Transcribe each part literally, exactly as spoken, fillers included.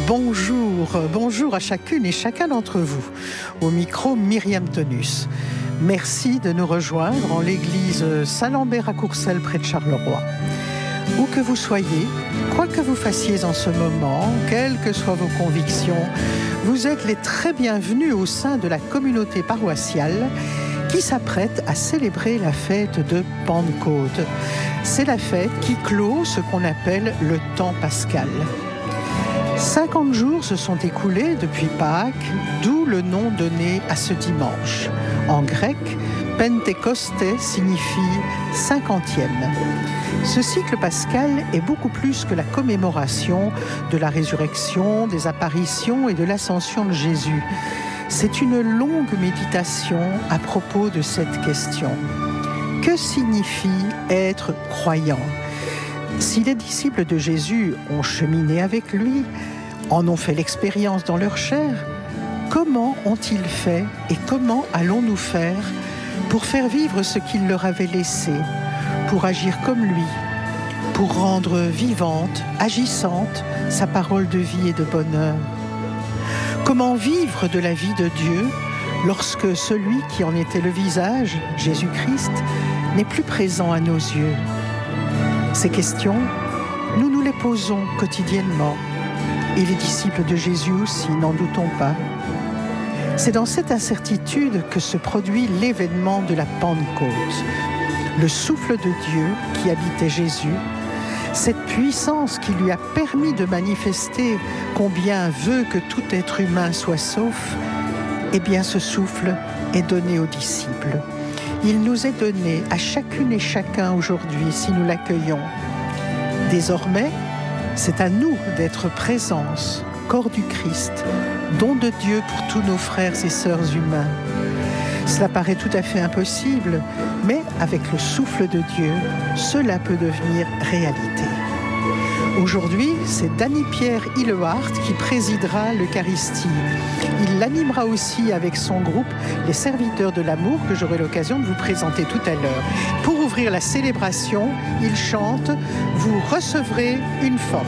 Bonjour, bonjour à chacune et chacun d'entre vous. Au micro, Myriam Tonus. Merci de nous rejoindre en l'église Saint-Lambert à Courcelles, près de Charleroi. Où que vous soyez, quoi que vous fassiez en ce moment, quelles que soient vos convictions, vous êtes les très bienvenus au sein de la communauté paroissiale qui s'apprête à célébrer la fête de Pentecôte. C'est la fête qui clôt ce qu'on appelle le temps pascal. cinquante jours se sont écoulés depuis Pâques, d'où le nom donné à ce dimanche. En grec, Pentecoste signifie cinquantième. Ce cycle pascal est beaucoup plus que la commémoration de la résurrection, des apparitions et de l'ascension de Jésus. C'est une longue méditation à propos de cette question. Que signifie être croyant ? Si les disciples de Jésus ont cheminé avec lui, en ont fait l'expérience dans leur chair, comment ont-ils fait et comment allons-nous faire pour faire vivre ce qu'il leur avait laissé, pour agir comme lui, pour rendre vivante, agissante sa parole de vie et de bonheur ? Comment vivre de la vie de Dieu lorsque celui qui en était le visage, Jésus-Christ, n'est plus présent à nos yeux ? Ces questions, nous nous les posons quotidiennement. Et les disciples de Jésus aussi, n'en doutons pas. C'est dans cette incertitude que se produit l'événement de la Pentecôte. Le souffle de Dieu qui habitait Jésus, cette puissance qui lui a permis de manifester combien veut que tout être humain soit sauf, eh bien ce souffle est donné aux disciples. Il nous est donné à chacune et chacun aujourd'hui si nous l'accueillons. Désormais, c'est à nous d'être présence, corps du Christ, don de Dieu pour tous nos frères et sœurs humains. Cela paraît tout à fait impossible, mais avec le souffle de Dieu, cela peut devenir réalité. Aujourd'hui, c'est Danny-Pierre Hillehart qui présidera l'Eucharistie. Il l'animera aussi avec son groupe, les Serviteurs de l'amour, que j'aurai l'occasion de vous présenter tout à l'heure. Pour ouvrir la célébration, il chante « Vous recevrez une force ».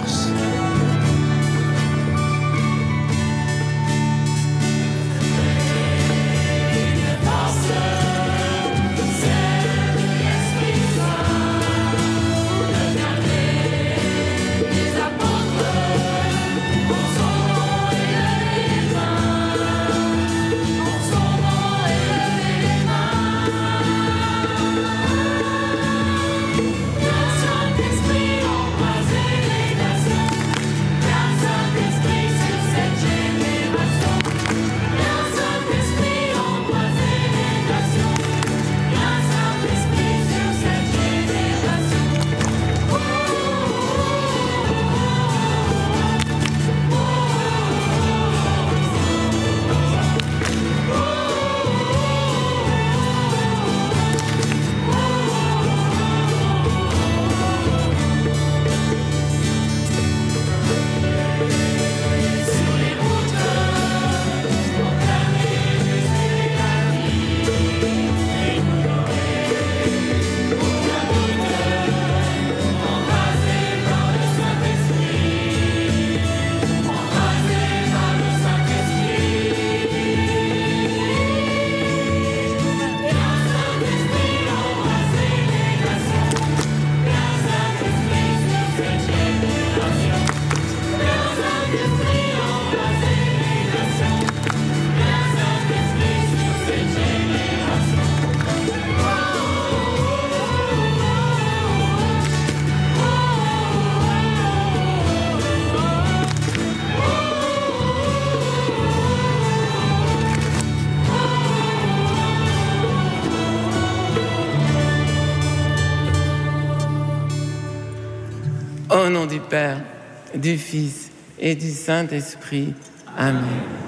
Au nom du Père, du Fils et du Saint-Esprit. Amen.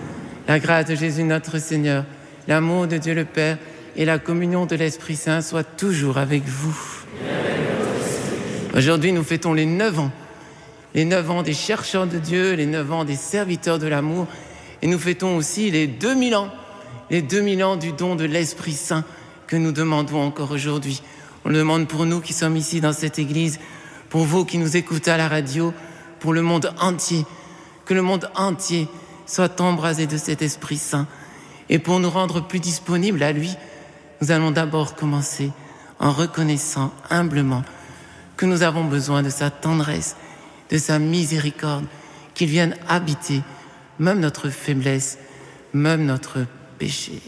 La grâce de Jésus notre Seigneur, l'amour de Dieu le Père et la communion de l'Esprit Saint soient toujours avec vous. Aujourd'hui, nous fêtons les neuf ans. Les neuf ans des chercheurs de Dieu, les neuf ans des serviteurs de l'amour. Et nous fêtons aussi les deux mille ans, les deux mille ans du don de l'Esprit Saint que nous demandons encore aujourd'hui. On le demande pour nous qui sommes ici dans cette église, pour vous qui nous écoutez à la radio, pour le monde entier, que le monde entier soit embrasé de cet Esprit Saint. Et pour nous rendre plus disponibles à lui, nous allons d'abord commencer en reconnaissant humblement que nous avons besoin de sa tendresse, de sa miséricorde, qu'il vienne habiter même notre faiblesse, même notre péché.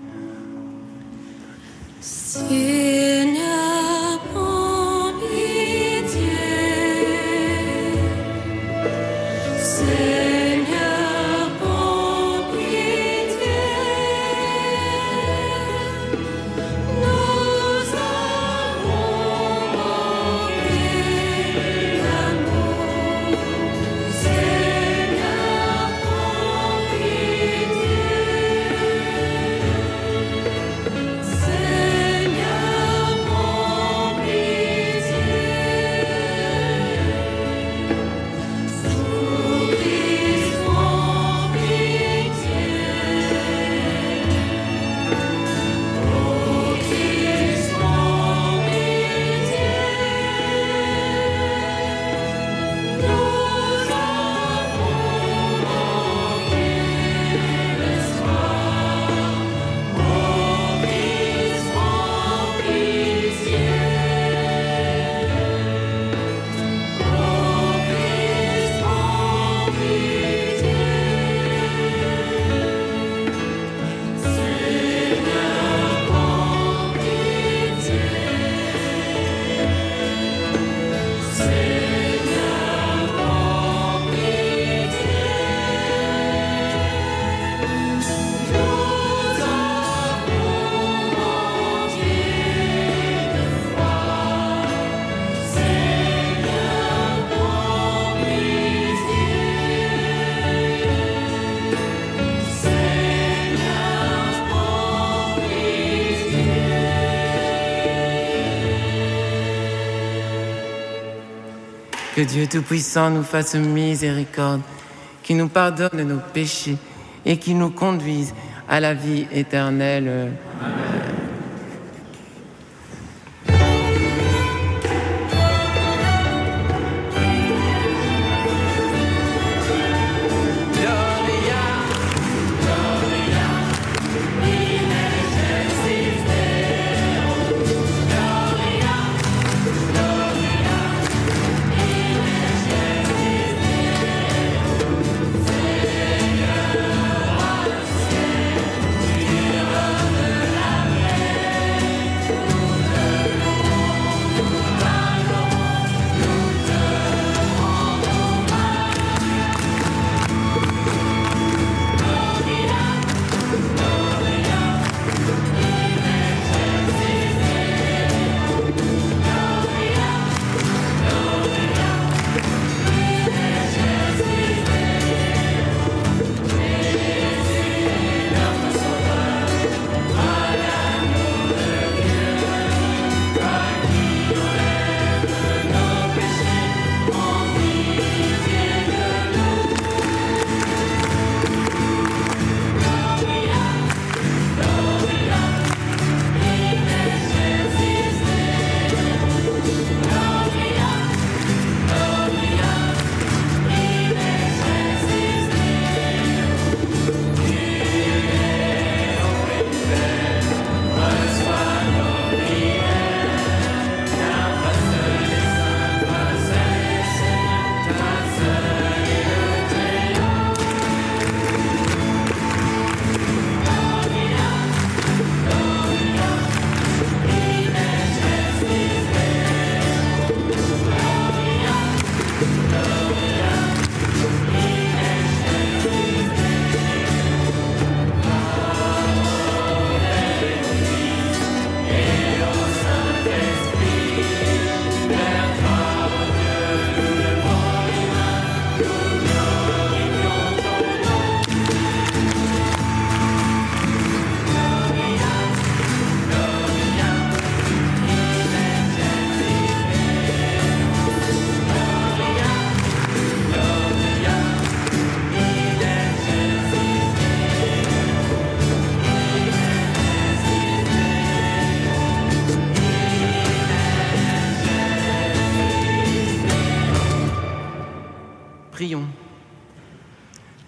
Seigneur, prends pitié. Seigneur, prends pitié. Nous avons manqué d'amour. Seigneur, prends pitié. Seigneur, prends pitié. Christ, prends pitié. Oh Christ, prends pitié. Nous avons manqué l'espoir. Oh Christ, prends pitié. Oh Christ, prends pitié. Seigneur, prends pitié. Seigneur, prends pitié. Nous avons manqué de foi. Seigneur, prends pitié. Seigneur, prends pitié. Que Dieu Tout-Puissant nous fasse miséricorde, qu'il nous pardonne nos péchés et qu'il nous conduise à la vie éternelle.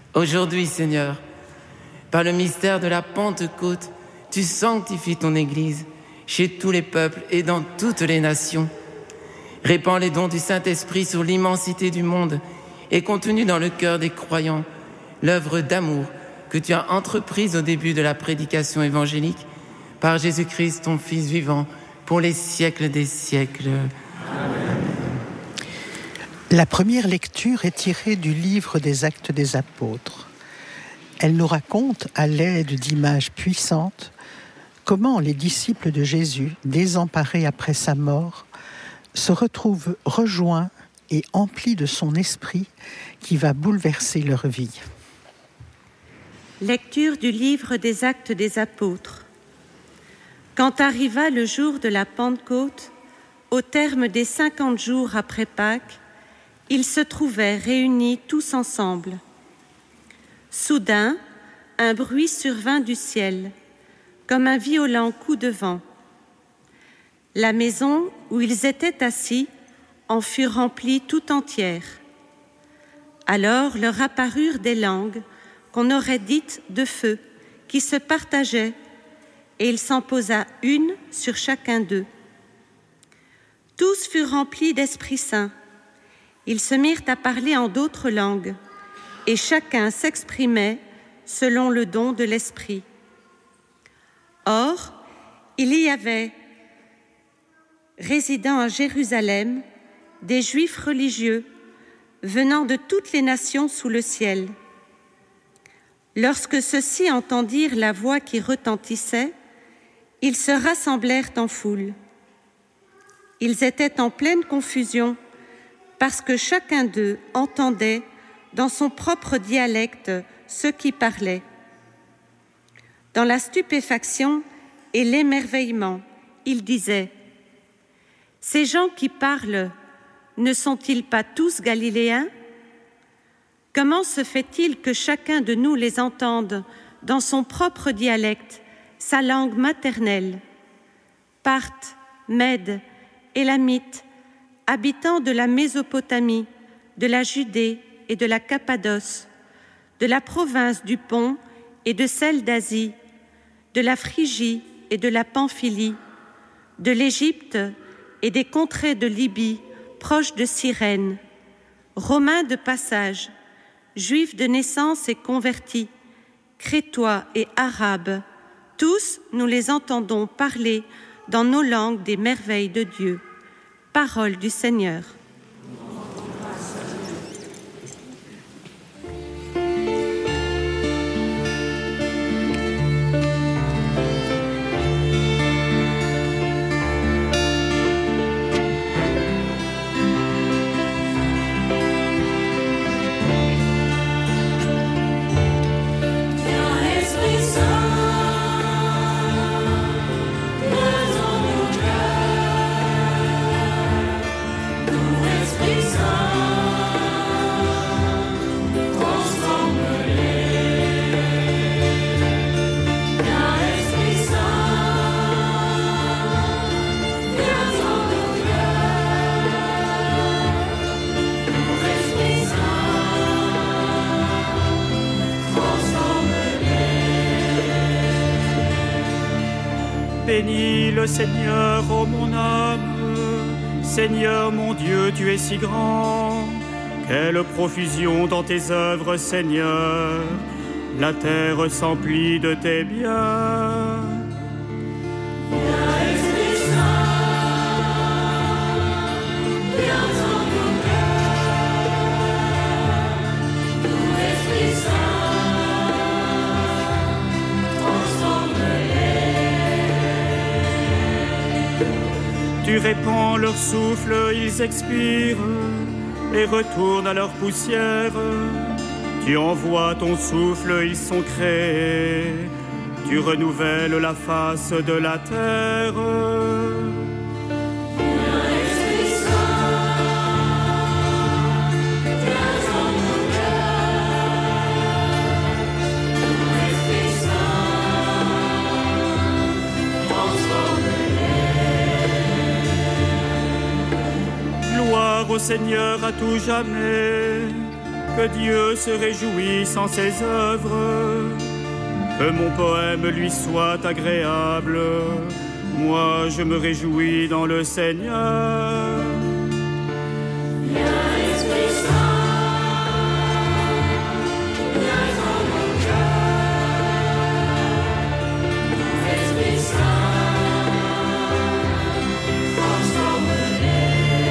Aujourd'hui, Seigneur, par le mystère de la Pentecôte, tu sanctifies ton Église chez tous les peuples et dans toutes les nations. Répands les dons du Saint-Esprit sur l'immensité du monde et continue dans le cœur des croyants l'œuvre d'amour que tu as entreprise au début de la prédication évangélique par Jésus-Christ, ton Fils vivant, pour les siècles des siècles. La première lecture est tirée du livre des Actes des Apôtres. Elle nous raconte, à l'aide d'images puissantes, comment les disciples de Jésus, désemparés après sa mort, se retrouvent rejoints et emplis de son esprit qui va bouleverser leur vie. Lecture du livre des Actes des Apôtres. Quand arriva le jour de la Pentecôte, au terme des cinquante jours après Pâques, ils se trouvaient réunis tous ensemble. Soudain, un bruit survint du ciel, comme un violent coup de vent. La maison où ils étaient assis en fut remplie tout entière. Alors leur apparurent des langues qu'on aurait dites de feu, qui se partageaient, et il s'en posa une sur chacun d'eux. Tous furent remplis d'Esprit Saint. Ils se mirent à parler en d'autres langues, et chacun s'exprimait selon le don de l'Esprit. Or, il y avait, résidant à Jérusalem, des Juifs religieux venant de toutes les nations sous le ciel. Lorsque ceux-ci entendirent la voix qui retentissait, ils se rassemblèrent en foule. Ils étaient en pleine confusion parce que chacun d'eux entendait dans son propre dialecte ceux qui parlaient. Dans la stupéfaction et l'émerveillement, ils disaient : « Ces gens qui parlent, ne sont-ils pas tous galiléens ? Comment se fait-il que chacun de nous les entende dans son propre dialecte, sa langue maternelle ? Parthes, Mèdes, Élamites, habitants de la Mésopotamie, de la Judée et de la Cappadoce, de la province du Pont et de celle d'Asie, de la Phrygie et de la Pamphylie, de l'Égypte et des contrées de Libye, proches de Cyrène, Romains de passage, Juifs de naissance et convertis, Crétois et Arabes, tous nous les entendons parler dans nos langues des merveilles de Dieu. Parole du Seigneur. Bénis le Seigneur, ô mon âme. Seigneur mon Dieu, tu es si grand. Quelle profusion dans tes œuvres, Seigneur. La terre s'emplit de tes biens. Tu répands leur souffle, ils expirent et retournent à leur poussière. Tu envoies ton souffle, ils sont créés. Tu renouvelles la face de la terre. Gloire au Seigneur à tout jamais. que Dieu se réjouisse en ses œuvres, que mon poème lui soit agréable. Moi, je me réjouis dans le Seigneur. Viens, Esprit Saint, viens dans mon cœur. Esprit Saint, transforme-les.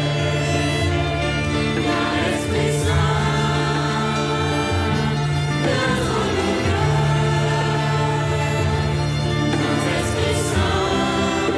Viens, Esprit Saint, viens dans mon cœur. Esprit Saint,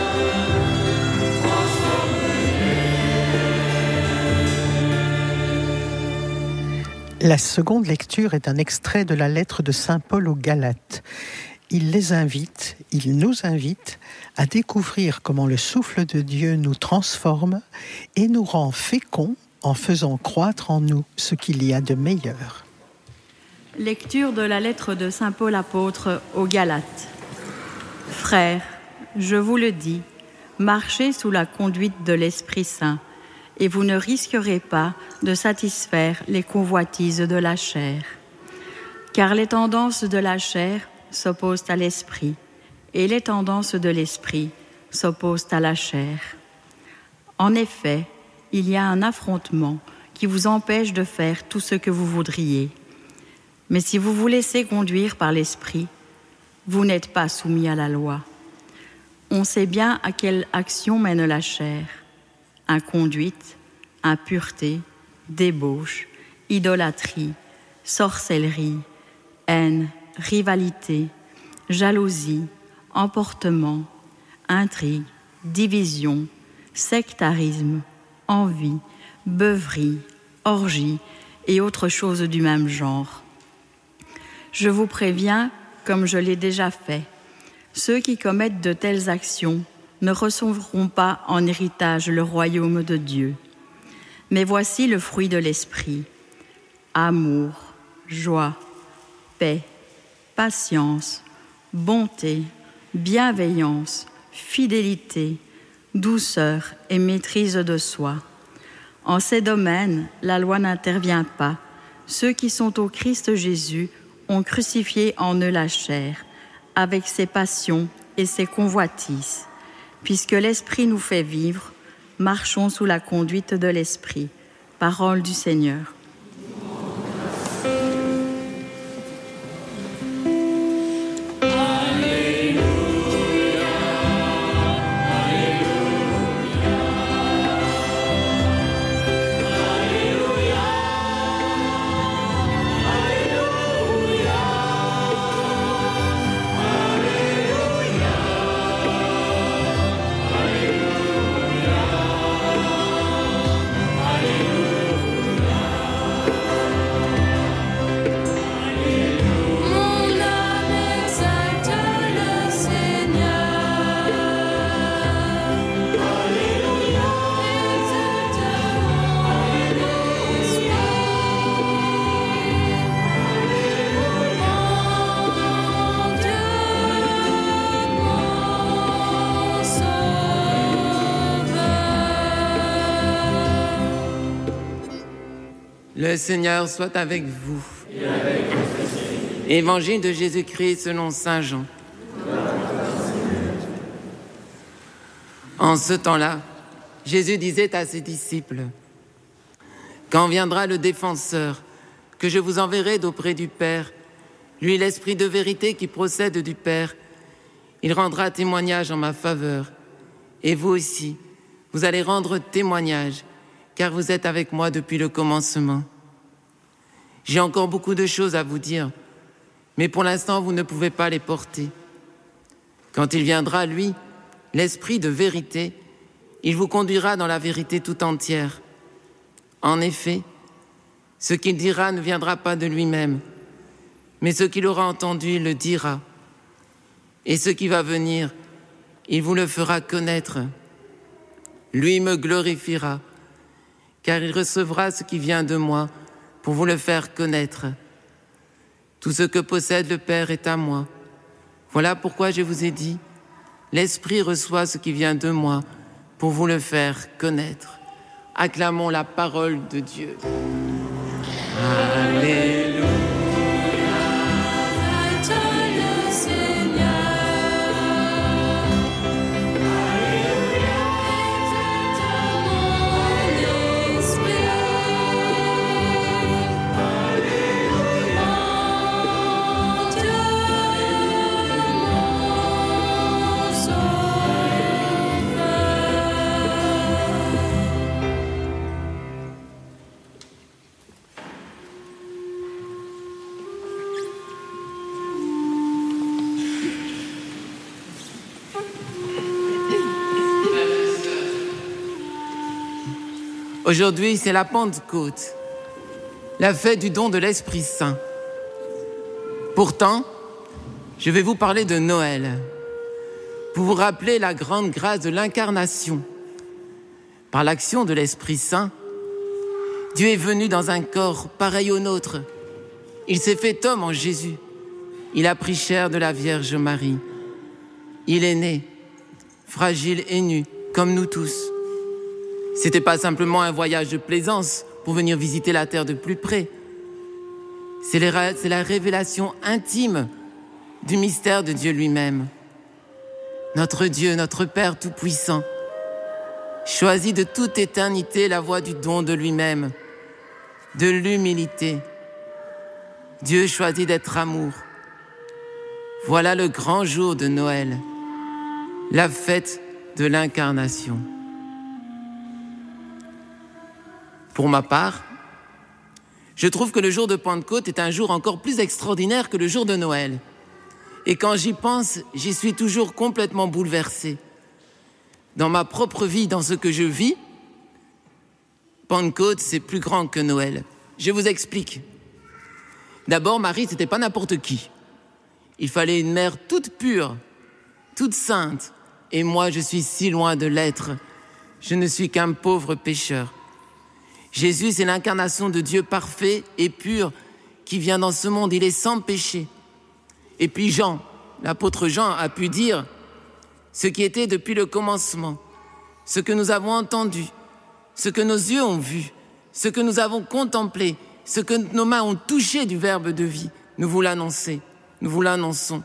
La seconde lecture est un extrait de la lettre de saint Paul aux Galates. Il les invite, il nous invite à découvrir comment le souffle de Dieu nous transforme et nous rend féconds en faisant croître en nous ce qu'il y a de meilleur. Lecture de la lettre de saint Paul apôtre aux Galates. Frères, je vous le dis, marchez sous la conduite de l'Esprit Saint, et vous ne risquerez pas de satisfaire les convoitises de la chair. Car les tendances de la chair s'opposent à l'esprit, et les tendances de l'esprit s'opposent à la chair. En effet, il y a un affrontement qui vous empêche de faire tout ce que vous voudriez. Mais si vous vous laissez conduire par l'esprit, vous n'êtes pas soumis à la loi. On sait bien à quelle action mène la chair: inconduite, impureté, débauche, idolâtrie, sorcellerie, haine, rivalité, jalousie, emportement, intrigue, division, sectarisme, envie, beuverie, orgie et autres choses du même genre. Je vous préviens, comme je l'ai déjà fait, ceux qui commettent de telles actions ne recevront pas en héritage le royaume de Dieu. Mais voici le fruit de l'esprit: amour, joie, paix, patience, bonté, bienveillance, fidélité, douceur et maîtrise de soi. En ces domaines, la loi n'intervient pas. Ceux qui sont au Christ Jésus ont crucifié en eux la chair, avec ses passions et ses convoitises. Puisque l'Esprit nous fait vivre, marchons sous la conduite de l'Esprit. Parole du Seigneur. Mon âme exalte le Seigneur. Alléluia. Exalte mon esprit. Mon Dieu, mon Sauveur. Le Seigneur soit avec vous. Évangile de Jésus-Christ selon saint Jean. En ce temps-là, Jésus disait à ses disciples: quand viendra le défenseur, que je vous enverrai d'auprès du Père, lui l'Esprit de vérité qui procède du Père, il rendra témoignage en ma faveur. Et vous aussi, vous allez rendre témoignage, car vous êtes avec moi depuis le commencement. J'ai encore beaucoup de choses à vous dire, mais pour l'instant, vous ne pouvez pas les porter. Quand il viendra, lui, l'Esprit de vérité, il vous conduira dans la vérité tout entière. En effet, ce qu'il dira ne viendra pas de lui-même, mais ce qu'il aura entendu, il le dira. Et ce qui va venir, il vous le fera connaître. Lui me glorifiera, car il recevra ce qui vient de moi pour vous le faire connaître. Tout ce que possède le Père est à moi. Voilà pourquoi je vous ai dit, l'Esprit reçoit ce qui vient de moi pour vous le faire connaître. Acclamons la parole de Dieu. Alléluia. Fête le Seigneur. Alléluia. Exalte mon esprit. Alléluia. En Dieu, mon Sauveur. Aujourd'hui, c'est la Pentecôte, la fête du don de l'Esprit Saint. Pourtant, je vais vous parler de Noël, pour vous rappeler la grande grâce de l'incarnation. Par l'action de l'Esprit Saint, Dieu est venu dans un corps pareil au nôtre. Il s'est fait homme en Jésus. Il a pris chair de la Vierge Marie. Il est né, fragile et nu, comme nous tous. C'était pas simplement un voyage de plaisance pour venir visiter la terre de plus près. C'est les- c'est la révélation intime du mystère de Dieu lui-même. Notre Dieu, notre Père Tout-Puissant, choisit de toute éternité la voie du don de lui-même, de l'humilité. Dieu choisit d'être amour. Voilà le grand jour de Noël, la fête de l'incarnation. Pour ma part, je trouve que le jour de Pentecôte est un jour encore plus extraordinaire que le jour de Noël. Et quand j'y pense, j'y suis toujours complètement bouleversé. Dans ma propre vie, dans ce que je vis, Pentecôte, c'est plus grand que Noël. Je vous explique. D'abord, Marie, c'était pas n'importe qui. Il fallait une mère toute pure, toute sainte. Et moi, je suis si loin de l'être. Je ne suis qu'un pauvre pécheur. Jésus, c'est l'incarnation de Dieu parfait et pur qui vient dans ce monde. Il est sans péché. Et puis Jean, l'apôtre Jean, a pu dire ce qui était depuis le commencement, ce que nous avons entendu, ce que nos yeux ont vu, ce que nous avons contemplé, ce que nos mains ont touché du Verbe de vie. Nous vous l'annonçons, nous vous l'annonçons.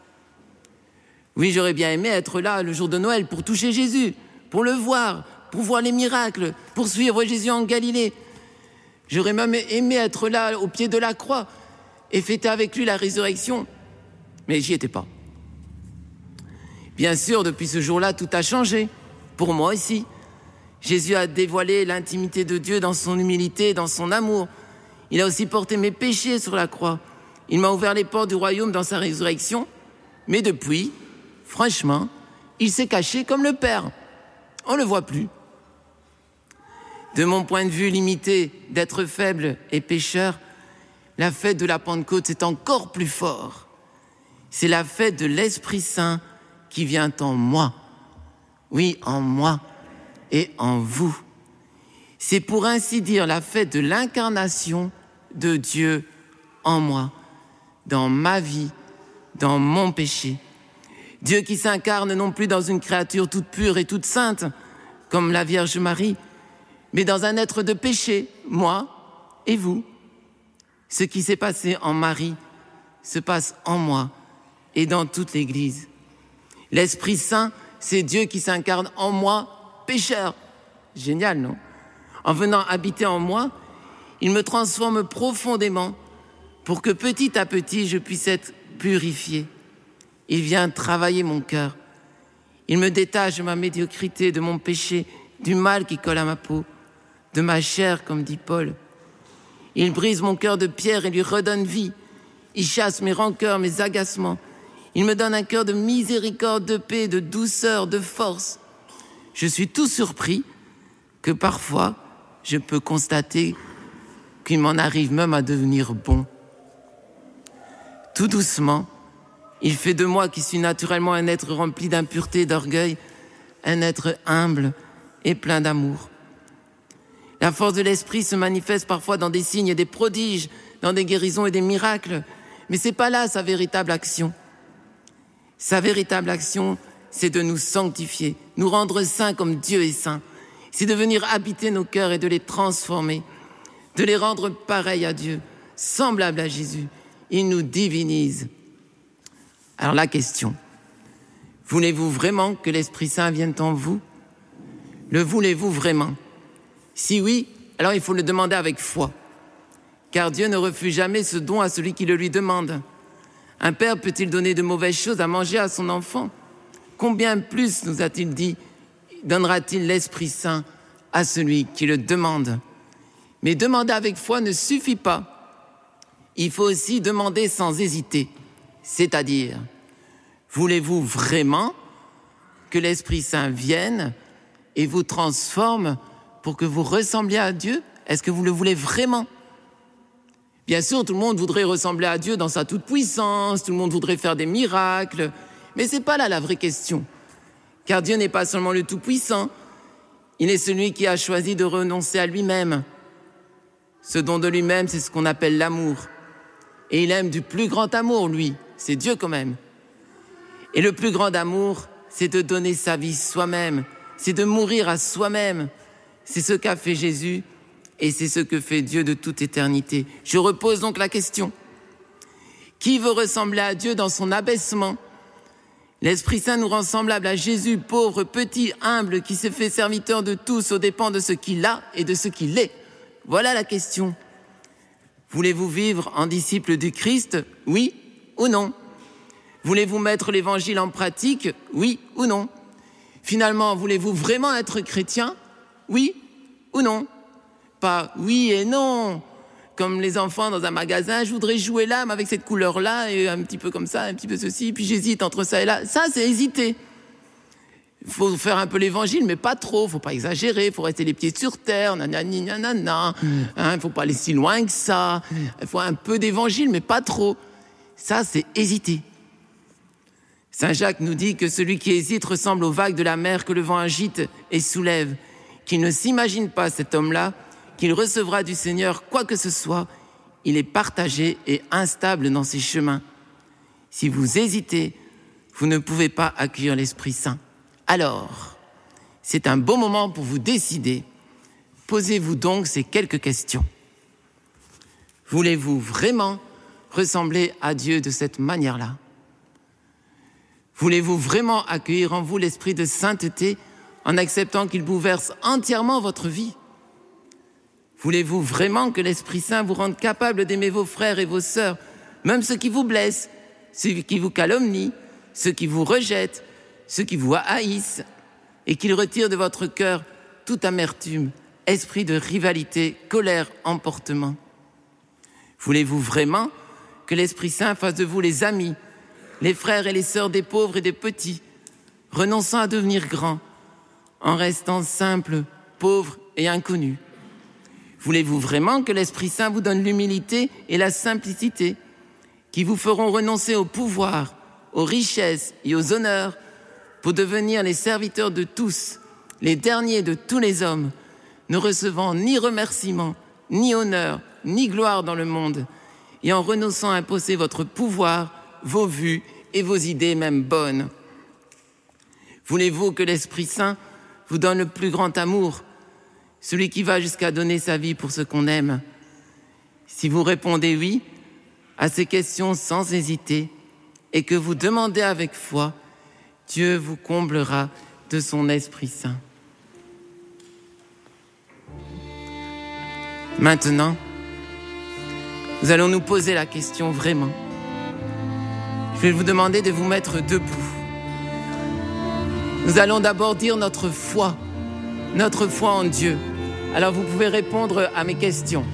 Oui, j'aurais bien aimé être là le jour de Noël pour toucher Jésus, pour le voir, pour voir les miracles, pour suivre Jésus en Galilée. J'aurais même aimé être là au pied de la croix et fêter avec lui la résurrection, mais j'y étais pas. Bien sûr, depuis ce jour-là, tout a changé, pour moi aussi. Jésus a dévoilé l'intimité de Dieu dans son humilité, dans son amour. Il a aussi porté mes péchés sur la croix. Il m'a ouvert les portes du royaume dans sa résurrection, mais depuis, franchement, il s'est caché comme le Père. On ne le voit plus. De mon point de vue limité d'être faible et pécheur, la fête de la Pentecôte, c'est encore plus fort. C'est la fête de l'Esprit Saint qui vient en moi. Oui, en moi et en vous. C'est pour ainsi dire la fête de l'incarnation de Dieu en moi, dans ma vie, dans mon péché. Dieu qui s'incarne non plus dans une créature toute pure et toute sainte, comme la Vierge Marie, mais dans un être de péché, moi et vous. Ce qui s'est passé en Marie se passe en moi et dans toute l'Église. L'Esprit Saint, c'est Dieu qui s'incarne en moi, pécheur. Génial, non? En venant habiter en moi, il me transforme profondément pour que petit à petit, je puisse être purifié. Il vient travailler mon cœur. Il me détache de ma médiocrité, de mon péché, du mal qui colle à ma peau, de ma chair, comme dit Paul. Il brise mon cœur de pierre et lui redonne vie. Il chasse mes rancœurs, mes agacements. Il me donne un cœur de miséricorde, de paix, de douceur, de force. Je suis tout surpris que parfois, je peux constater qu'il m'en arrive même à devenir bon. Tout doucement, il fait de moi, qui suis naturellement un être rempli d'impureté et d'orgueil, un être humble et plein d'amour. La force de l'esprit se manifeste parfois dans des signes et des prodiges, dans des guérisons et des miracles, mais c'est pas là sa véritable action. Sa véritable action, c'est de nous sanctifier, nous rendre saints comme Dieu est saint. C'est de venir habiter nos cœurs et de les transformer, de les rendre pareils à Dieu, semblables à Jésus. Il nous divinise. Alors la question, voulez-vous vraiment que l'Esprit Saint vienne en vous? Le voulez-vous vraiment? Si oui, alors il faut le demander avec foi. Car Dieu ne refuse jamais ce don à celui qui le lui demande. Un père peut-il donner de mauvaises choses à manger à son enfant? Combien plus, nous a-t-il dit, donnera-t-il l'Esprit Saint à celui qui le demande? Mais demander avec foi ne suffit pas. Il faut aussi demander sans hésiter. C'est-à-dire, voulez-vous vraiment que l'Esprit Saint vienne et vous transforme pour que vous ressembliez à Dieu? Est-ce que vous le voulez vraiment? Bien sûr, tout le monde voudrait ressembler à Dieu dans sa toute-puissance, tout le monde voudrait faire des miracles, mais ce n'est pas là la vraie question. Car Dieu n'est pas seulement le Tout-Puissant, il est celui qui a choisi de renoncer à lui-même. Ce don de lui-même, c'est ce qu'on appelle l'amour. Et il aime du plus grand amour, lui, c'est Dieu quand même. Et le plus grand amour, c'est de donner sa vie soi-même, c'est de mourir à soi-même. C'est ce qu'a fait Jésus et c'est ce que fait Dieu de toute éternité. Je repose donc la question. Qui veut ressembler à Dieu dans son abaissement? L'Esprit Saint nous rend semblables à Jésus, pauvre, petit, humble, qui se fait serviteur de tous aux dépens de ce qu'il a et de ce qu'il est. Voilà la question. Voulez-vous vivre en disciple du Christ? Oui ou non? Voulez-vous mettre l'Évangile en pratique? Oui ou non? Finalement, voulez-vous vraiment être chrétien? Oui ou non? Pas oui et non. Comme les enfants dans un magasin, je voudrais jouer là, mais avec cette couleur-là, et un petit peu comme ça, un petit peu ceci, puis j'hésite entre ça et là. Ça, c'est hésiter. Il faut faire un peu l'évangile, mais pas trop, il ne faut pas exagérer, il faut rester les pieds sur terre, nanani, nanana, il hein, ne faut pas aller si loin que ça, il faut un peu d'évangile, mais pas trop. Ça, c'est hésiter. Saint Jacques nous dit que celui qui hésite ressemble aux vagues de la mer que le vent agite et soulève, qu'il ne s'imagine pas, cet homme-là, qu'il recevra du Seigneur quoi que ce soit, il est partagé et instable dans ses chemins. Si vous hésitez, vous ne pouvez pas accueillir l'Esprit Saint. Alors, c'est un bon moment pour vous décider. Posez-vous donc ces quelques questions. Voulez-vous vraiment ressembler à Dieu de cette manière-là? Voulez-vous vraiment accueillir en vous l'esprit de sainteté en acceptant qu'il bouleverse entièrement votre vie? Voulez-vous vraiment que l'Esprit Saint vous rende capable d'aimer vos frères et vos sœurs, même ceux qui vous blessent, ceux qui vous calomnient, ceux qui vous rejettent, ceux qui vous haïssent, et qu'il retire de votre cœur toute amertume, esprit de rivalité, colère, emportement? Voulez-vous vraiment que l'Esprit Saint fasse de vous les amis, les frères et les sœurs des pauvres et des petits, renonçant à devenir grands, en restant simples, pauvres et inconnus? Voulez-vous vraiment que l'Esprit Saint vous donne l'humilité et la simplicité, qui vous feront renoncer au pouvoir, aux richesses et aux honneurs, pour devenir les serviteurs de tous, les derniers de tous les hommes, ne recevant ni remerciement, ni honneur, ni gloire dans le monde, et en renonçant à imposer votre pouvoir, vos vues et vos idées même bonnes? Voulez-vous que l'Esprit Saint vous donne le plus grand amour, celui qui va jusqu'à donner sa vie pour ce qu'on aime? Si vous répondez oui à ces questions sans hésiter et que vous demandez avec foi, Dieu vous comblera de son Esprit Saint. Maintenant, nous allons nous poser la question vraiment. Je vais vous demander de vous mettre debout. Nous allons d'abord dire notre foi, notre foi en Dieu. Alors vous pouvez répondre à mes questions.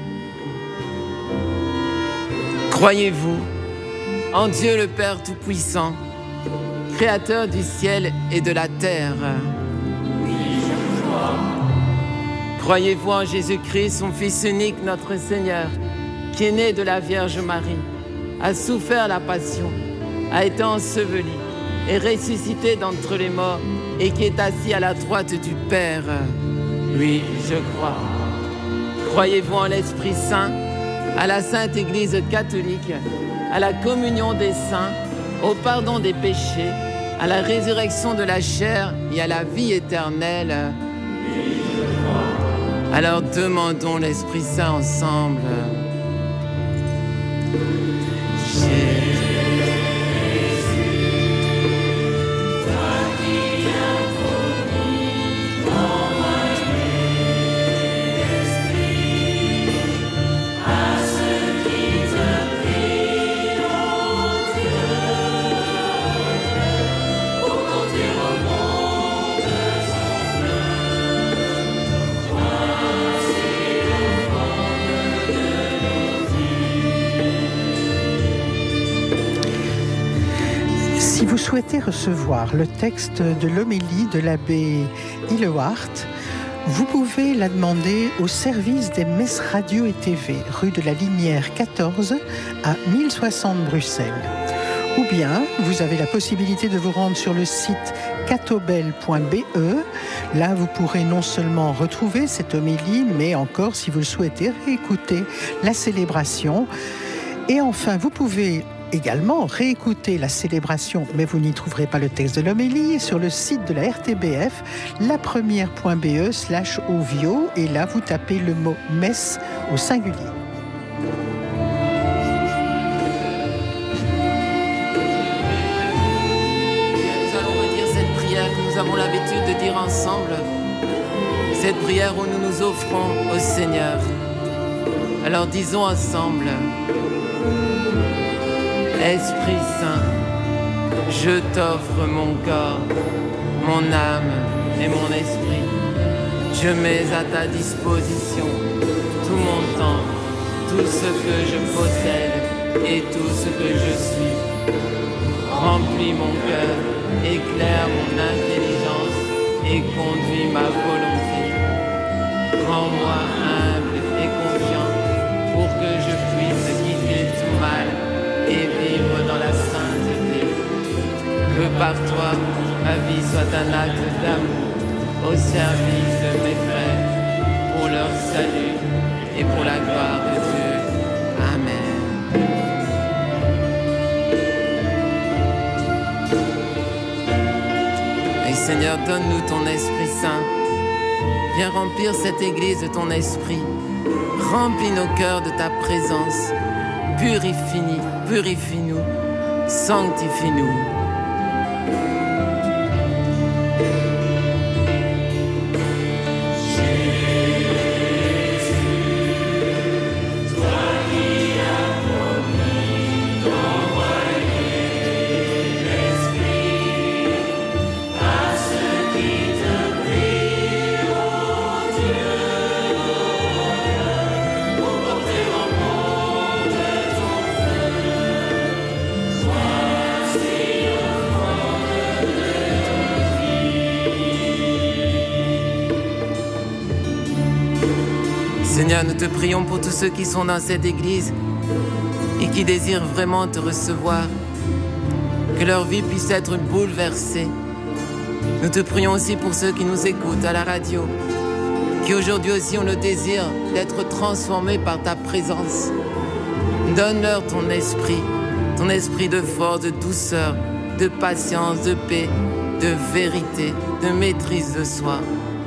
Croyez-vous en Dieu le Père Tout-Puissant, Créateur du ciel et de la terre? Oui, je crois. Croyez-vous en Jésus-Christ, son Fils unique, notre Seigneur, qui est né de la Vierge Marie, a souffert la passion, a été enseveli et ressuscité d'entre les morts et qui est assis à la droite du Père? Oui, je crois. Croyez-vous en l'Esprit Saint, à la Sainte Église catholique, à la communion des saints, au pardon des péchés, à la résurrection de la chair et à la vie éternelle? Oui, je crois. Alors demandons l'Esprit Saint ensemble. Si vous souhaitez recevoir le texte de l'homélie de l'abbé Hillewart, vous pouvez la demander au service des messes radio et T V, rue de la Linière quatorze à mille soixante Bruxelles. Ou bien, vous avez la possibilité de vous rendre sur le site catobel point b e. Là, vous pourrez non seulement retrouver cette homélie, mais encore, si vous le souhaitez, réécouter la célébration. Et enfin, vous pouvez également réécouter la célébration, mais vous n'y trouverez pas le texte de l'homélie, sur le site de la R T B F, lapremière.be slash ovio, et là vous tapez le mot messe au singulier. Nous allons redire cette prière que nous avons l'habitude de dire ensemble, cette prière où nous nous offrons au Seigneur. Alors disons ensemble: Esprit Saint, je t'offre mon corps, mon âme et mon esprit. Je mets à ta disposition tout mon temps, tout ce que je possède et tout ce que je suis. Remplis mon cœur, éclaire mon intelligence et conduis ma volonté. Rends-moi humble et confiant pour que je puisse quitter tout mal et vivre dans la sainteté. Que par toi, ma vie soit un acte d'amour au service de mes frères, pour leur salut et pour la gloire de Dieu. Amen. Et Seigneur, donne-nous ton Esprit Saint. Viens remplir cette Église de ton Esprit. Remplis nos cœurs de ta présence. Purifie-nous, purifie-nous, sanctifie-nous. Seigneur, nous te prions pour tous ceux qui sont dans cette église et qui désirent vraiment te recevoir, que leur vie puisse être bouleversée. Nous te prions aussi pour ceux qui nous écoutent à la radio, qui aujourd'hui aussi ont le désir d'être transformés par ta présence. Donne-leur ton esprit, ton esprit de force, de douceur, de patience, de paix, de vérité, de maîtrise de soi.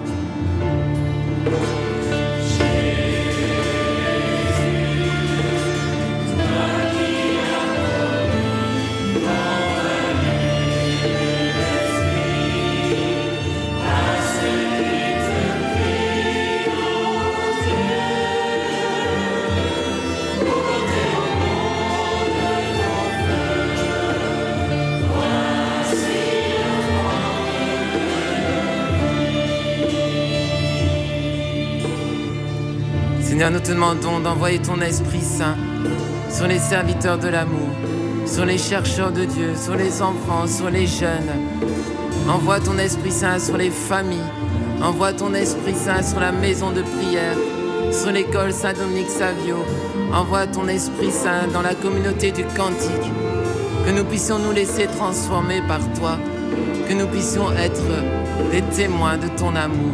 Seigneur, nous te demandons d'envoyer ton Esprit Saint sur les serviteurs de l'amour, sur les chercheurs de Dieu, sur les enfants, sur les jeunes. Envoie ton Esprit Saint sur les familles. Envoie ton Esprit Saint sur la maison de prière, sur l'école Saint-Dominique Savio. Envoie ton Esprit Saint dans la communauté du Cantique. Que nous puissions nous laisser transformer par toi. Que nous puissions être des témoins de ton amour.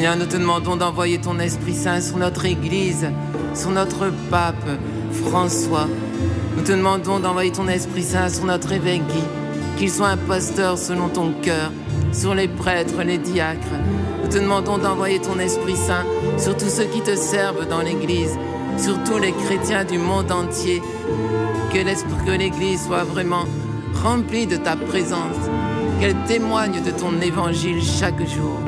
Seigneur, nous te demandons d'envoyer ton Esprit Saint sur notre Église, sur notre pape François. Nous te demandons d'envoyer ton Esprit Saint sur notre évêque Guy, qu'il soit un pasteur selon ton cœur, sur les prêtres, les diacres. Nous te demandons d'envoyer ton Esprit Saint sur tous ceux qui te servent dans l'Église, sur tous les chrétiens du monde entier. Que l'esprit, que l'Église soit vraiment remplie de ta présence, qu'elle témoigne de ton évangile chaque jour.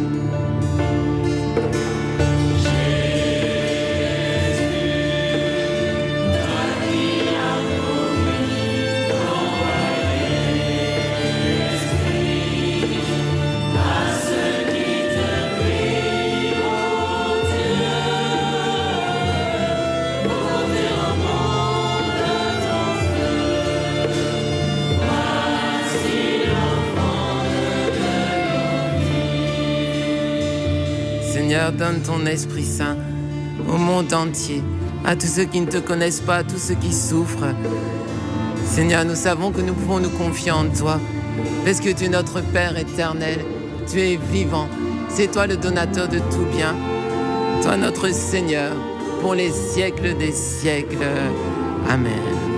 Seigneur, donne ton Esprit Saint au monde entier, à tous ceux qui ne te connaissent pas, à tous ceux qui souffrent. Seigneur, nous savons que nous pouvons nous confier en toi, parce que tu es notre Père éternel, tu es vivant, c'est toi le donateur de tout bien, toi notre Seigneur, pour les siècles des siècles. Amen.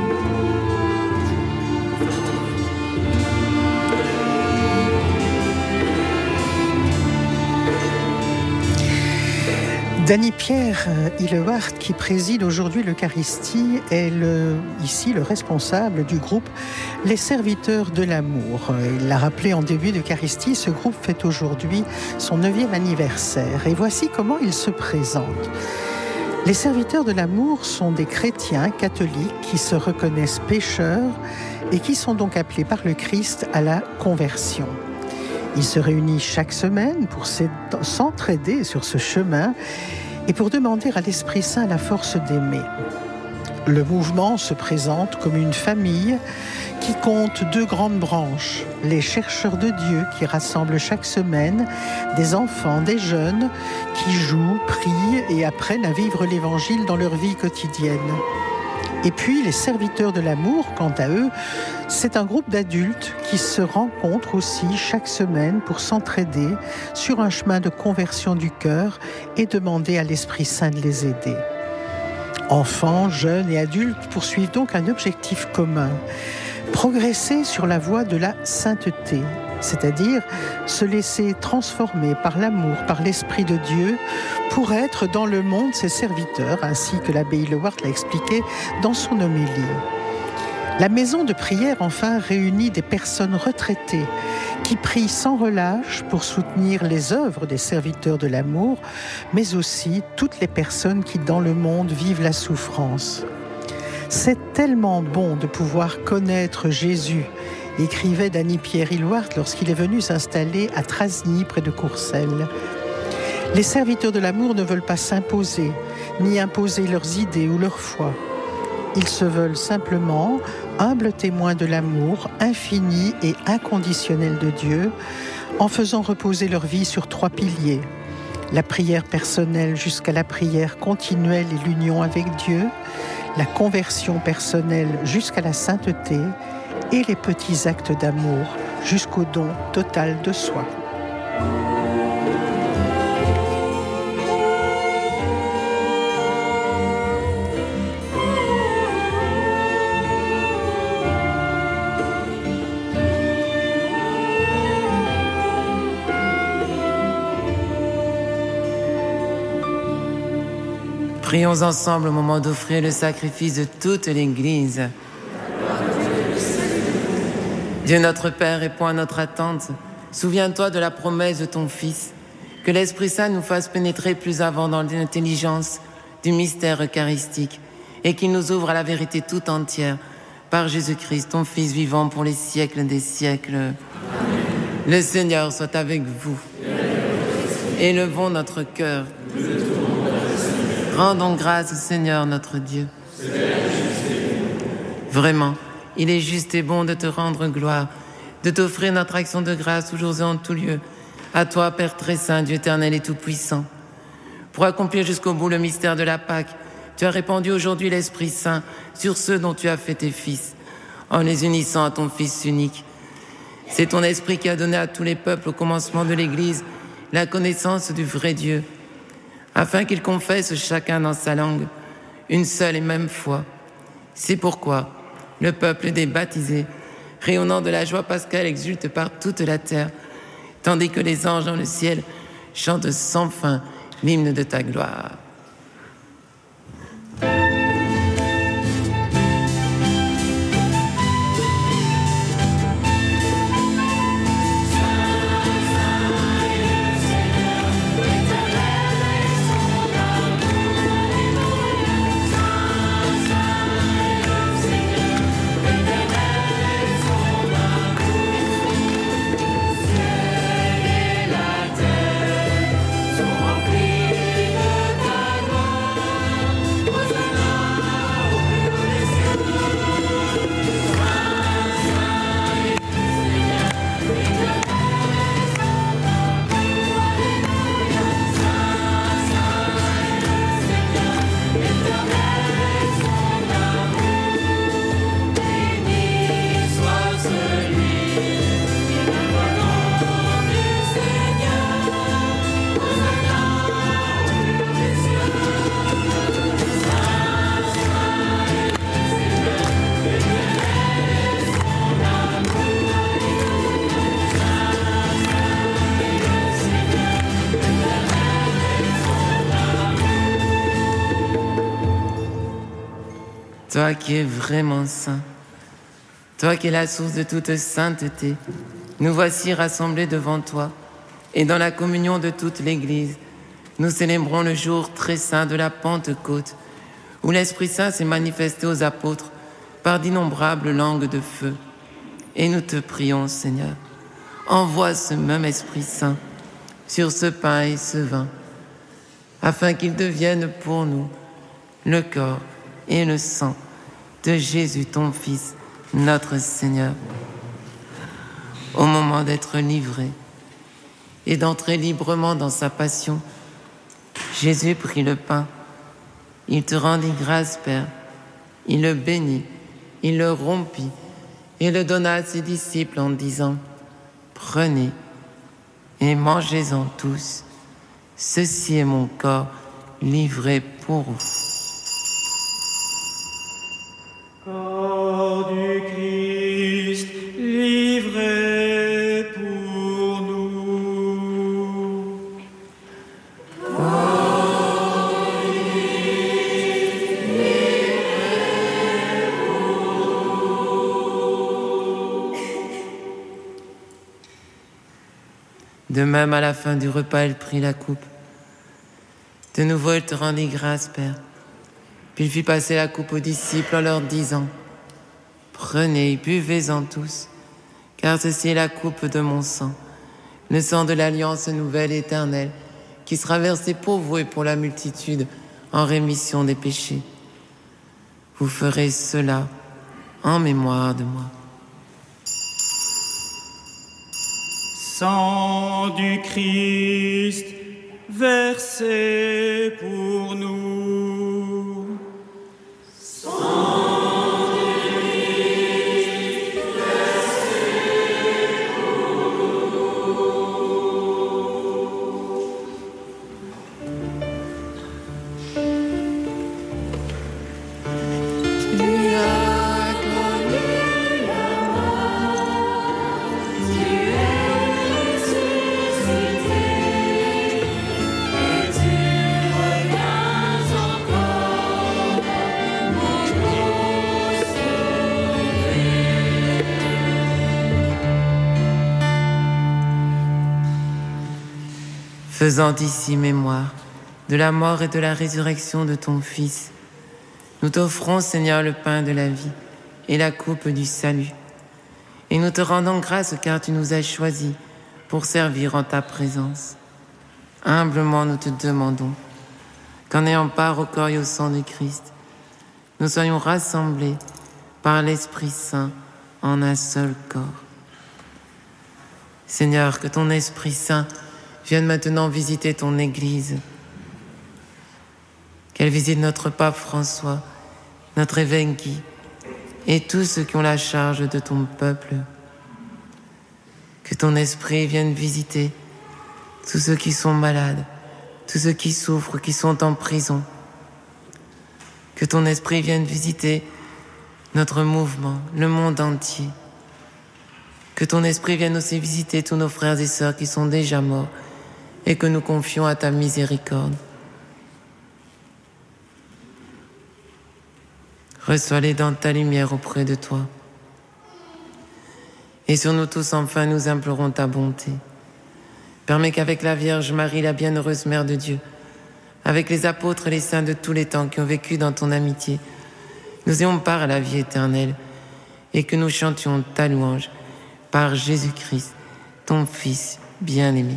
Dany-Pierre Hilleward, qui préside aujourd'hui l'Eucharistie, est le, ici le responsable du groupe Les Serviteurs de l'Amour. Il l'a rappelé en début d'Eucharistie, ce groupe fête aujourd'hui son neuvième anniversaire. Et voici comment il se présente. Les Serviteurs de l'Amour sont des chrétiens catholiques qui se reconnaissent pécheurs et qui sont donc appelés par le Christ à la conversion. Ils se réunissent chaque semaine pour s'entraider sur ce chemin et pour demander à l'Esprit Saint la force d'aimer. Le mouvement se présente comme une famille qui compte deux grandes branches. Les chercheurs de Dieu qui rassemblent chaque semaine des enfants, des jeunes qui jouent, prient et apprennent à vivre l'Évangile dans leur vie quotidienne. Et puis les serviteurs de l'amour, quant à eux, c'est un groupe d'adultes qui se rencontrent aussi chaque semaine pour s'entraider sur un chemin de conversion du cœur et demander à l'Esprit Saint de les aider. Enfants, jeunes et adultes poursuivent donc un objectif commun, progresser sur la voie de la sainteté, c'est-à-dire se laisser transformer par l'amour, par l'Esprit de Dieu, pour être dans le monde ses serviteurs, ainsi que l'abbé Hilleward l'a expliqué dans son homélie. La maison de prière, enfin, réunit des personnes retraitées qui prient sans relâche pour soutenir les œuvres des serviteurs de l'amour, mais aussi toutes les personnes qui, dans le monde, vivent la souffrance. C'est tellement bon de pouvoir connaître Jésus, écrivait Dany-Pierre Hilleward lorsqu'il est venu s'installer à Trasny, près de Courcelles. Les serviteurs de l'amour ne veulent pas s'imposer, ni imposer leurs idées ou leur foi. Ils se veulent simplement humbles témoins de l'amour infini et inconditionnel de Dieu, en faisant reposer leur vie sur trois piliers. La prière personnelle jusqu'à la prière continuelle et l'union avec Dieu, la conversion personnelle jusqu'à la sainteté et les petits actes d'amour jusqu'au don total de soi. Prions ensemble au moment d'offrir le sacrifice de toute l'Église. Dieu notre Père, réponds à notre attente. Souviens-toi de la promesse de ton Fils. Que l'Esprit Saint nous fasse pénétrer plus avant dans l'intelligence du mystère eucharistique et qu'il nous ouvre à la vérité tout entière par Jésus-Christ, ton Fils vivant pour les siècles des siècles. Amen. Le Seigneur soit avec vous. Élevons notre cœur. Rendons grâce au Seigneur notre Dieu. Vraiment, il est juste et bon de te rendre gloire, de t'offrir notre action de grâce toujours et en tout lieu. À toi, Père très saint, Dieu éternel et tout-puissant. Pour accomplir jusqu'au bout le mystère de la Pâque, tu as répandu aujourd'hui l'Esprit Saint sur ceux dont tu as fait tes fils, en les unissant à ton Fils unique. C'est ton Esprit qui a donné à tous les peuples au commencement de l'Église la connaissance du vrai Dieu, afin qu'ils confessent chacun dans sa langue une seule et même foi. C'est pourquoi le peuple des baptisés, rayonnant de la joie pascale, exulte par toute la terre, tandis que les anges dans le ciel chantent sans fin l'hymne de ta gloire. Toi qui es vraiment saint, toi qui es la source de toute sainteté, nous voici rassemblés devant toi, et dans la communion de toute l'Église, nous célébrons le jour très saint de la Pentecôte, où l'Esprit Saint s'est manifesté aux apôtres par d'innombrables langues de feu. Et nous te prions, Seigneur, envoie ce même Esprit Saint sur ce pain et ce vin, afin qu'il devienne pour nous le corps et le sang de Jésus, ton Fils, notre Seigneur. Au moment d'être livré et d'entrer librement dans sa passion, Jésus prit le pain, il te rendit grâce, Père, il le bénit, il le rompit et le donna à ses disciples en disant : prenez et mangez-en tous, ceci est mon corps livré pour vous. Corps du Christ, livré pour nous. Corps du Christ, livré pour nous. De même, à la fin du repas, elle prit la coupe. De nouveau, elle te rendit grâce, Père. Puis il fit passer la coupe aux disciples en leur disant : prenez, buvez-en tous, car ceci est la coupe de mon sang, le sang de l'alliance nouvelle et éternelle, qui sera versé pour vous et pour la multitude en rémission des péchés. Vous ferez cela en mémoire de moi. Sang du Christ, versé pour nous. Faisant ici mémoire de la mort et de la résurrection de ton Fils, nous t'offrons, Seigneur, le pain de la vie et la coupe du salut. Et nous te rendons grâce car tu nous as choisis pour servir en ta présence. Humblement, nous te demandons qu'en ayant part au corps et au sang de Christ, nous soyons rassemblés par l'Esprit Saint en un seul corps. Seigneur, que ton Esprit Saint vienne maintenant visiter ton Église. Qu'elle visite notre pape François, notre évêque Guy, et tous ceux qui ont la charge de ton peuple. Que ton esprit vienne visiter tous ceux qui sont malades, tous ceux qui souffrent, qui sont en prison. Que ton esprit vienne visiter notre mouvement, le monde entier. Que ton esprit vienne aussi visiter tous nos frères et sœurs qui sont déjà morts et que nous confions à ta miséricorde. Reçois-les dans ta lumière auprès de toi. Et sur nous tous, enfin, nous implorons ta bonté. Permets qu'avec la Vierge Marie, la bienheureuse Mère de Dieu, avec les apôtres et les saints de tous les temps qui ont vécu dans ton amitié, nous ayons part à la vie éternelle et que nous chantions ta louange par Jésus-Christ, ton Fils bien-aimé.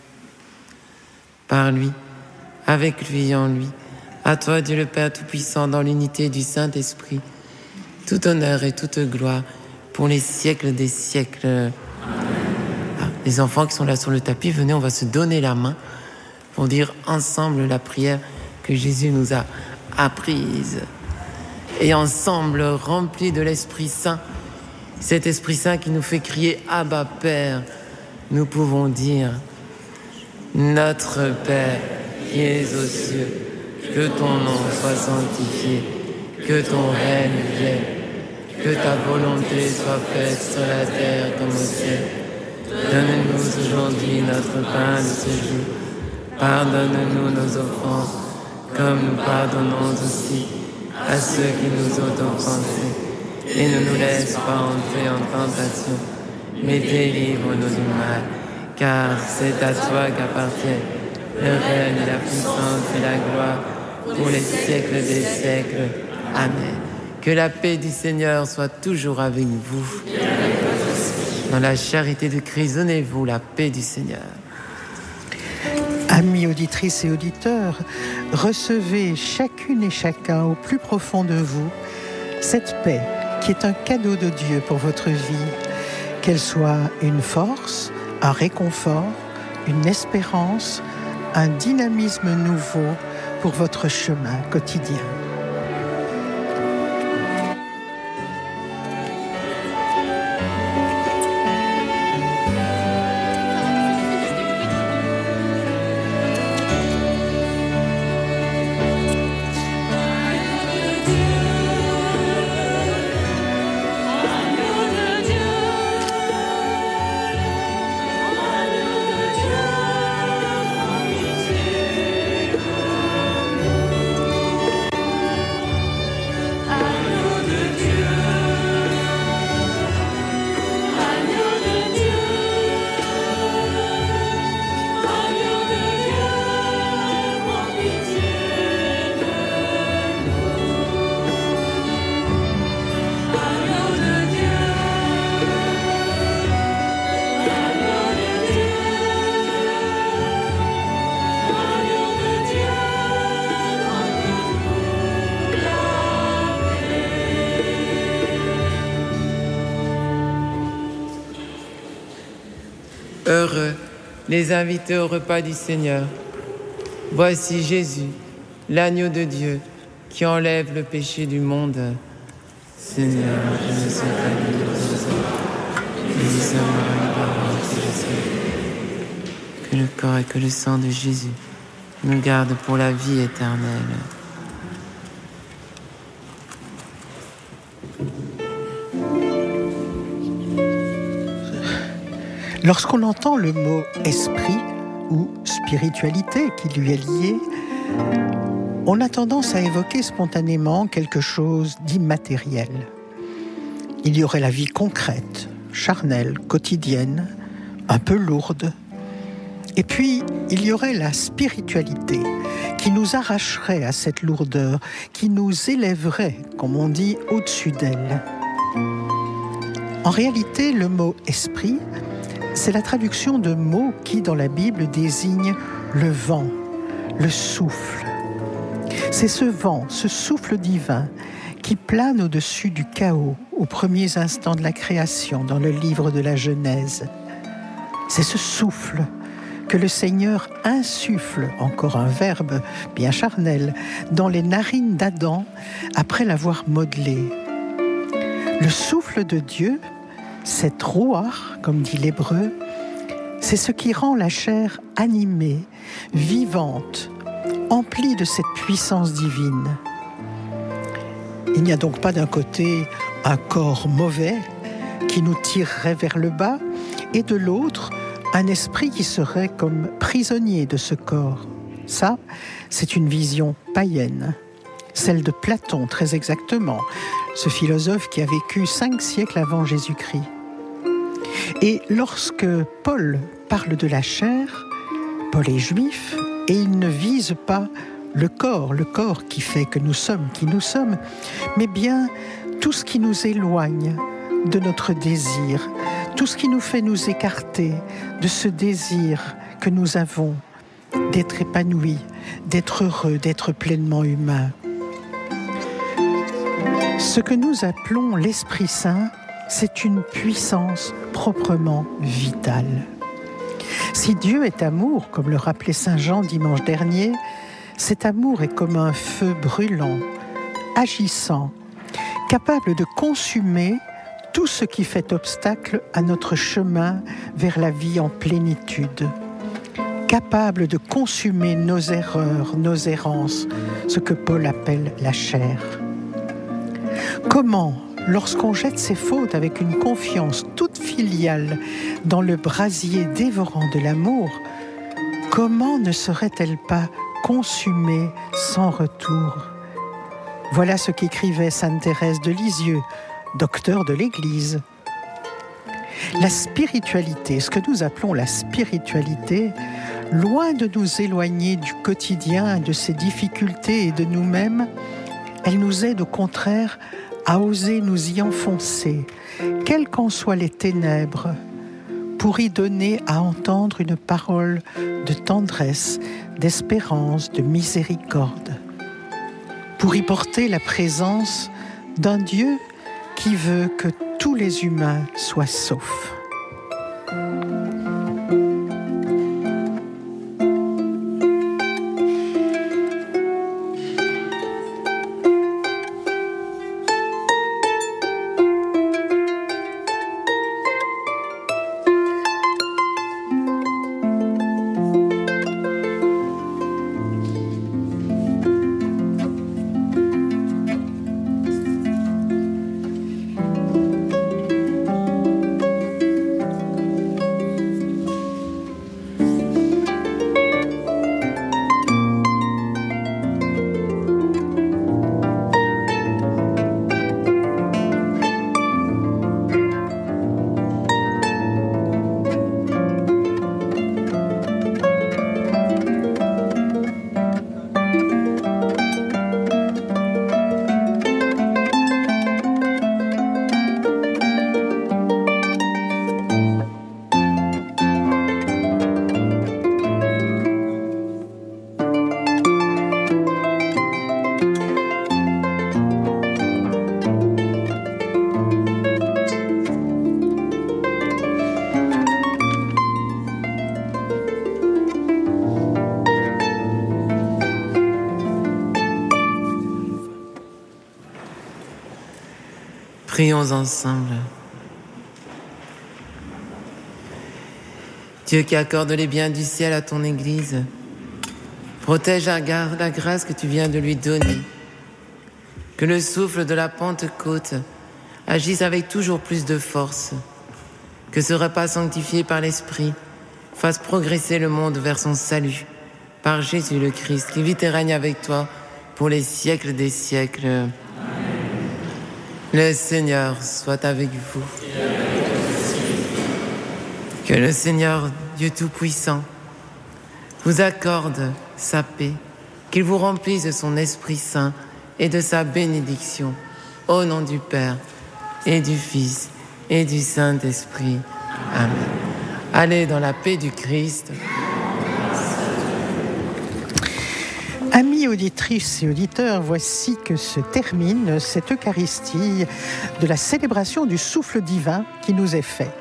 Par lui, avec lui et en lui, à toi Dieu le Père Tout-Puissant, dans l'unité du Saint-Esprit, tout honneur et toute gloire pour les siècles des siècles. Ah, les enfants qui sont là sur le tapis, venez, on va se donner la main pour dire ensemble la prière que Jésus nous a apprise. Et ensemble, remplis de l'Esprit Saint, cet Esprit Saint qui nous fait crier « Abba, Père », nous pouvons dire « Notre Père qui es aux cieux, que ton nom soit sanctifié, que ton règne vienne, que ta volonté soit faite sur la terre comme au ciel. Donne-nous aujourd'hui notre pain de ce jour. Pardonne-nous nos offenses, comme nous pardonnons aussi à ceux qui nous ont offensés. Et ne nous laisse pas entrer en tentation, mais délivre-nous du mal, car c'est à toi qu'appartiennent le règne, la puissance et la gloire pour les siècles des siècles. Amen. Que la paix du Seigneur soit toujours avec vous. Dans la charité de Christ, donnez-vous la paix du Seigneur. Amis auditrices et auditeurs, recevez chacune et chacun au plus profond de vous cette paix qui est un cadeau de Dieu pour votre vie, qu'elle soit une force, un réconfort, une espérance, un dynamisme nouveau pour votre chemin quotidien. Heureux les invités au repas du Seigneur. Voici Jésus, l'agneau de Dieu, qui enlève le péché du monde. Seigneur, je ne sais pas qui vous êtes, mais seulement une parole que je sais. Que le corps et que le sang de Jésus nous gardent pour la vie éternelle. Lorsqu'on entend le mot « esprit » ou « spiritualité » qui lui est lié, on a tendance à évoquer spontanément quelque chose d'immatériel. Il y aurait la vie concrète, charnelle, quotidienne, un peu lourde. Et puis, il y aurait la spiritualité qui nous arracherait à cette lourdeur, qui nous élèverait, comme on dit, au-dessus d'elle. En réalité, le mot « esprit » c'est la traduction de mots qui, dans la Bible, désignent le vent, le souffle. C'est ce vent, ce souffle divin qui plane au-dessus du chaos aux premiers instants de la création dans le livre de la Genèse. C'est ce souffle que le Seigneur insuffle, encore un verbe bien charnel, dans les narines d'Adam après l'avoir modelé. Le souffle de Dieu, cette rouah, comme dit l'hébreu, C'est ce qui rend la chair animée, vivante, emplie de cette puissance divine. Il n'y a donc pas d'un côté un corps mauvais qui nous tirerait vers le bas et de l'autre un esprit qui serait comme prisonnier de ce corps. Ça, c'est une vision païenne, celle de Platon très exactement, ce philosophe qui a vécu cinq siècles avant Jésus-Christ. Et lorsque Paul parle de la chair, Paul est juif et il ne vise pas le corps, le corps qui fait que nous sommes qui nous sommes, mais bien tout ce qui nous éloigne de notre désir, tout ce qui nous fait nous écarter de ce désir que nous avons d'être épanouis, d'être heureux, d'être pleinement humains. Ce que nous appelons l'Esprit Saint, c'est une puissance proprement vitale. Si Dieu est amour, comme le rappelait Saint Jean dimanche dernier, cet amour est comme un feu brûlant, agissant, capable de consumer tout ce qui fait obstacle à notre chemin vers la vie en plénitude, capable de consumer nos erreurs, nos errances, ce que Paul appelle la chair. Comment, lorsqu'on jette ses fautes avec une confiance toute filiale dans le brasier dévorant de l'amour, comment ne serait-elle pas consumée sans retour? Voilà ce qu'écrivait Sainte Thérèse de Lisieux, docteur de l'Église. La spiritualité, ce que nous appelons la spiritualité, loin de nous éloigner du quotidien, de ses difficultés et de nous-mêmes, elle nous aide au contraire à oser nous y enfoncer, quelles qu'en soient les ténèbres, pour y donner à entendre une parole de tendresse, d'espérance, de miséricorde, pour y porter la présence d'un Dieu qui veut que tous les humains soient saufs. Prions ensemble. Dieu qui accorde les biens du ciel à ton Église, protège la grâce que tu viens de lui donner. Que le souffle de la Pentecôte agisse avec toujours plus de force. Que ce repas sanctifié par l'Esprit fasse progresser le monde vers son salut. Par Jésus le Christ, qui vit et règne avec toi pour les siècles des siècles. Amen. Le Seigneur soit avec vous. Que le Seigneur, Dieu Tout-Puissant, vous accorde sa paix, qu'il vous remplisse de son Esprit Saint et de sa bénédiction, au nom du Père et du Fils et du Saint-Esprit. Amen. Allez dans la paix du Christ. Amis auditrices et auditeurs, voici que se termine cette Eucharistie de la célébration du souffle divin qui nous est fait.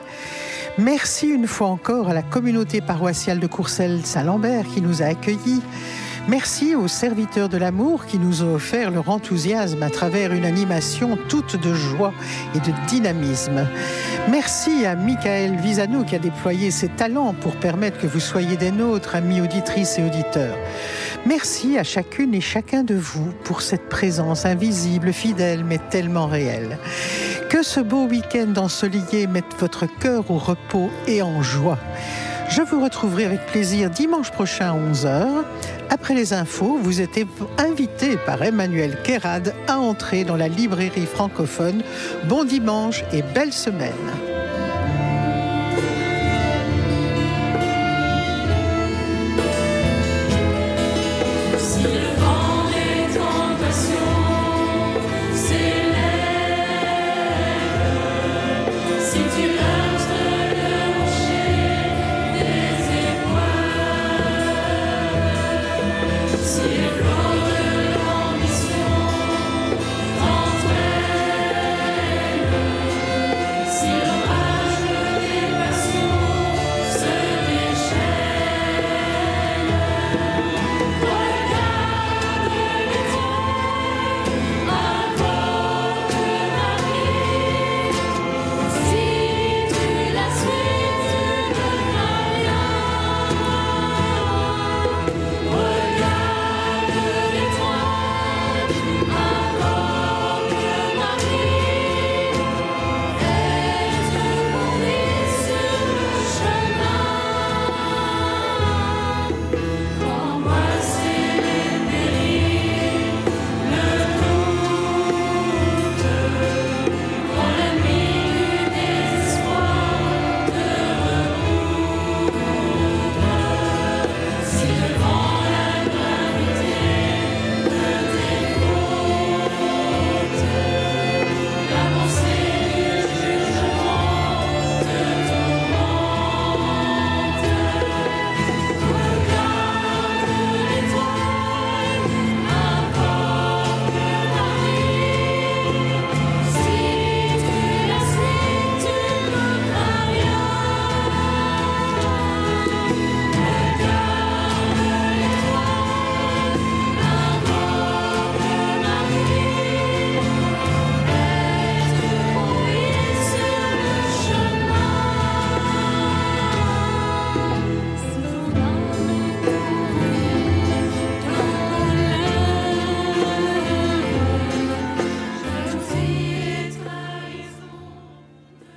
Merci une fois encore à la communauté paroissiale de Courcelles-Saint-Lambert qui nous a accueillis. Merci aux serviteurs de l'amour qui nous ont offert leur enthousiasme à travers une animation toute de joie et de dynamisme. Merci à Michael Visano qui a déployé ses talents pour permettre que vous soyez des nôtres, amis auditrices et auditeurs. Merci à chacune et chacun de vous pour cette présence invisible, fidèle, mais tellement réelle. Que ce beau week-end ensoleillé mette votre cœur au repos et en joie. Je vous retrouverai avec plaisir dimanche prochain à onze heures. Après les infos, vous êtes invité par Emmanuel Kérad à entrer dans la librairie francophone. Bon dimanche et belle semaine.